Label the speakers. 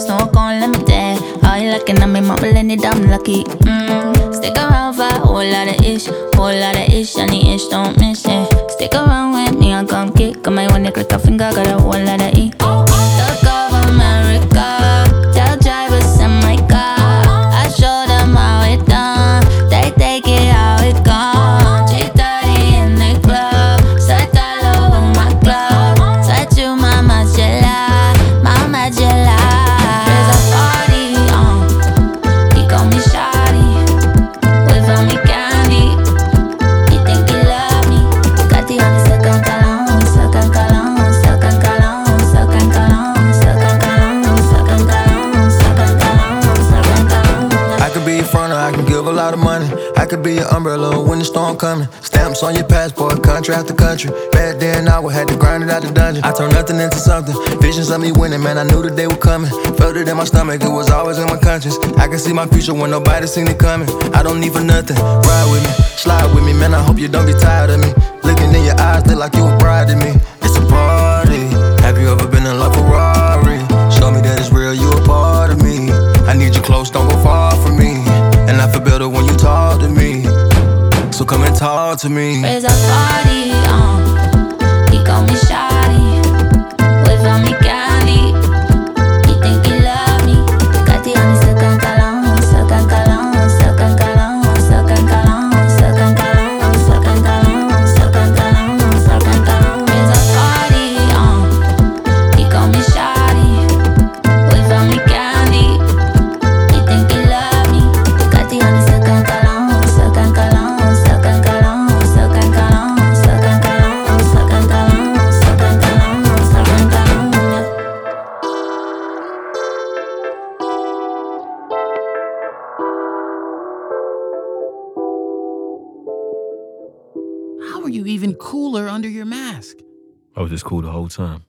Speaker 1: Smoke on, let me dance. How you looking at me, mama, let it, I'm lucky. Stick around for a whole lot of ish. Whole lot of ish, and the ish don't miss it. Stick around with me, I come kick. Come on, when they click a finger, got a whole lot of E. Look over America. Tell drivers send my car. I show them how it done. They take it how it gone. 3:30 in the club. Sweat all over my glove. Sweat you, mama, Jella. Mama, Jella. There's a party on. He call me Shawty. Wave on me candy. He think he love me. Got the honey, second cologne. Second cologne. Second cologne. Second cologne. Second cologne. Second cologne. Second cologne. Second cologne.
Speaker 2: I could be your front or I can give a lot of money. I could be your umbrella when the storm coming. Stamps on your passport, country after country. Back then I would have to grind it out the dungeon. I turned nothing into something. Visions of me winning, man, I knew the day was coming. Felt it in my stomach, it was always in my conscience. I can see my future when nobody seen it coming. I don't need for nothing, ride with me, slide with me, man, I hope you don't get tired of me. Looking in your eyes, look like you a bride to me. It's a party, have you ever been in love with Ferrari? Show me that it's real, you a part of me. I need you close, don't go far from me. And I feel better when you talk to me. So come and talk to me.
Speaker 1: There's a party on. He call me Shawty. Wave on me candy. He think he love me. Got the honey, second cologne. Second cologne. Second cologne. Second cologne. Second cologne. Second cologne. Second cologne. Second cologne. There's a party on. He call me Shawty. Wave on me candy. He think he love me. Got the honey, second cologne. Second cologne. Second cologne. Second cologne. Second cologne. Second cologne. Second cologne. Second cologne.
Speaker 3: How are you even cooler under your mask?
Speaker 4: I was just cool the whole time.